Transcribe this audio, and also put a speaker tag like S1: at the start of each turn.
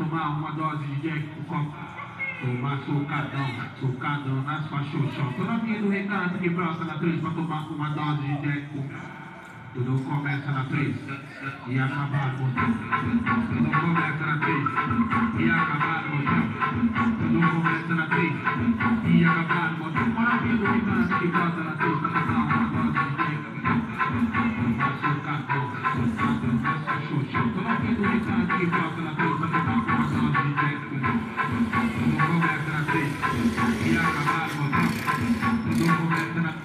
S1: tomar uma dose de Jack com copo. Tomar socadão nas faixoxão. Toda minha do recanto que brosta na 3 pra tomar uma dose de Jack com tudo começa na 3 e acabar no motel. Tudo começa na 3 e acabar no motel. Tudo começa na 3 e acabar no motel. Toda minha do recanto que brosta na 3 pra tomar uma